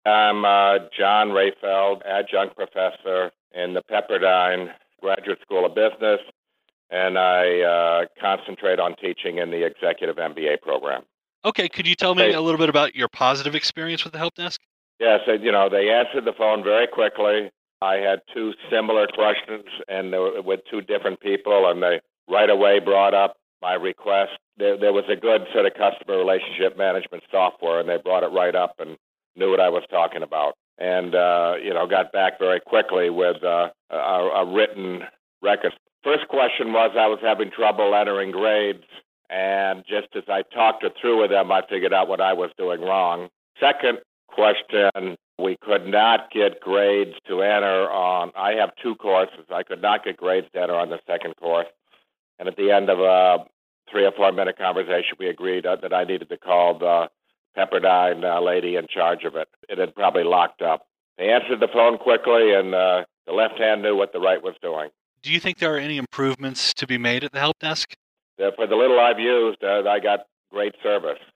I'm John Rayfeld, adjunct professor in the Pepperdine Graduate School of Business, and I concentrate on teaching in the executive MBA program. Okay, could you tell me a little bit about your positive experience with the help desk? Yes, they answered the phone very quickly. I had two similar questions, and they were with two different people, and they right away brought up my request. There was a good sort of customer relationship management software, and they brought it right up and knew what I was talking about. And, got back very quickly with a written record. First question was I was having trouble entering grades, and just as I talked it through with them, I figured out what I was doing wrong. Second question, we could not get grades to enter on, I have two courses. I could not get grades to enter on the second course. And at the end of a 3 or 4 minute conversation, we agreed that I needed to call the Pepperdine lady in charge of it. It had probably locked up. They answered the phone quickly, and the left hand knew what the right was doing. Do you think there are any improvements to be made at the help desk? For the little I've used, I got great service.